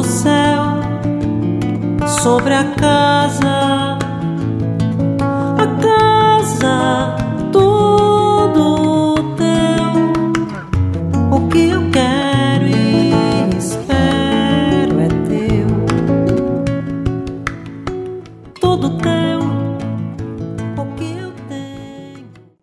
céu, sobre a casa, tudo teu. O que eu quero